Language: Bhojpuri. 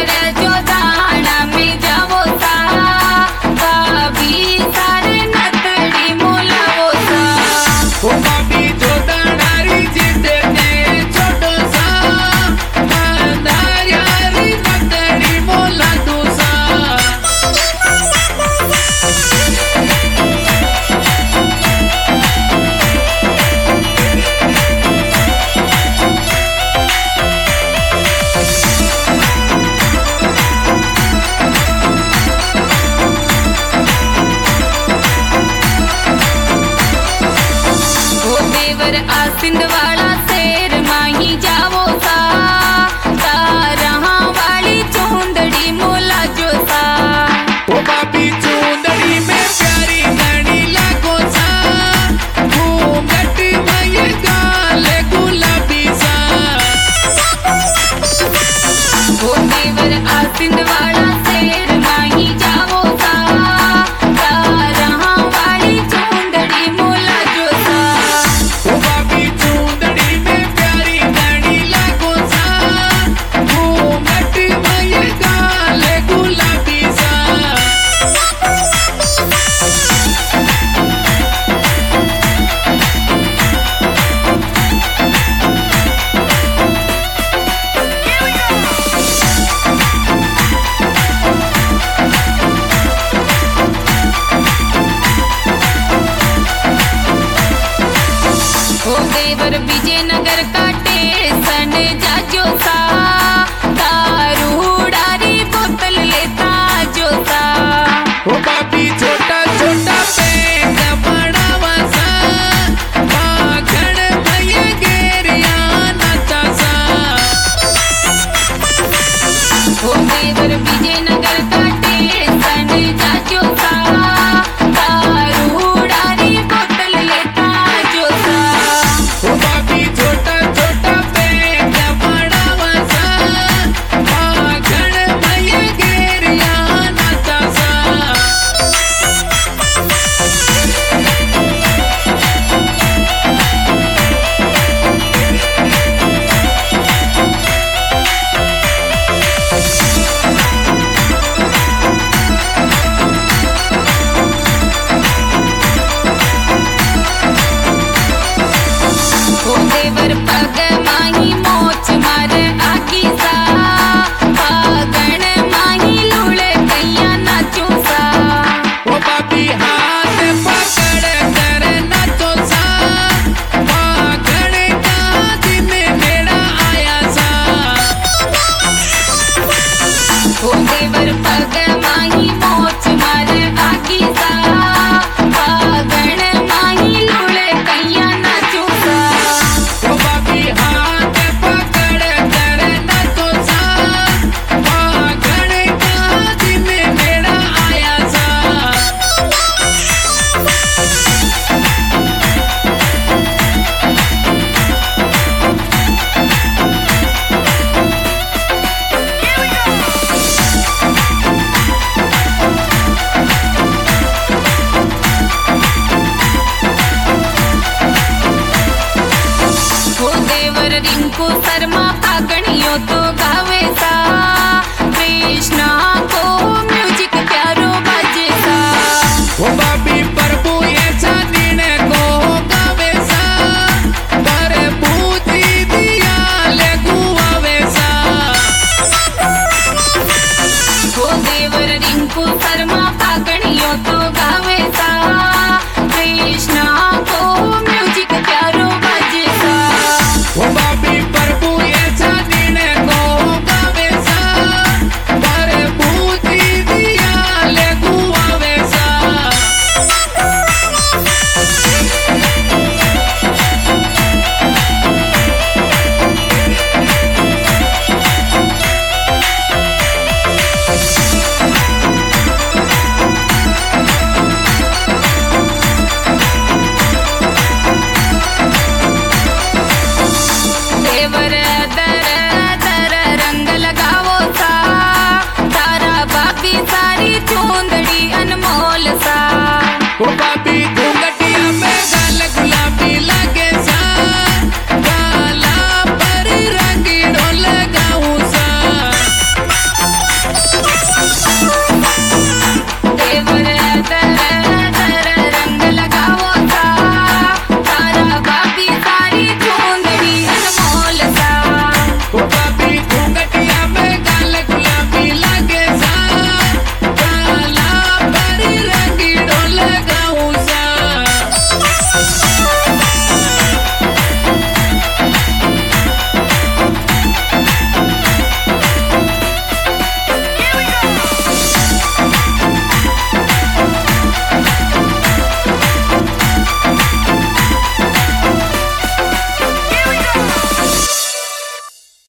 सिंधवाड़ा शेर माही जावो सा रहा वाली चूंदड़ी मोला जो सा ओ बाबी चूंदड़ी में प्यारी नड़ी लागो सा घूंघट में ये गाल गुलाबी सा ओ देवर आ सिंधवाड़ा शेर माही जावो सा रहा वाली चूंदड़ी मोला जो सा ओ बाबी चूंदड़ी में प्यारी नड़ी लागो सा घूंघट में ये गाल गुलाबी सा ओ देवर विजयनगर का टेसन जाजो सा दारू डारी बोतल लेता जो सा ओ बाबी छोटा छोटा पेट बड़ावा सा बाघड़ भैया गेरिया नाचा सा ओ देवर विजयनगर का टेसन जाजो सा दारू डारी बोतल लेता जो सा ओ बाबी छोटा छोटा पेट बड़ावा सा बाघड़ भैया गेरिया नाचा सा ओ देवर पग माही मोच मार आगी सा पागण माही लूले कैया नाचो सा ओ बाबी हाथ पकड़ कर नाचो सा बाघड़ का दिन मेरा आया सा ओ देवर पग माही मोच मार आगी सा पागण माही लूले कैया नाचो सा ओ बाबी हाथ पकड़ कर नाचो सा बाघड़ का दिन मेरा आया सा ओ देवर रिंकू शर्मा फागणियों तो गावे सा कृष्णा को म्यूजिक प्यारो बाजे सा ओ बाबी प्रभु ऐसा दिन को गावे सा प्रभु जी दिया ले गुआवे सा ओ देवर रिंकू शर्मा फागणियों तो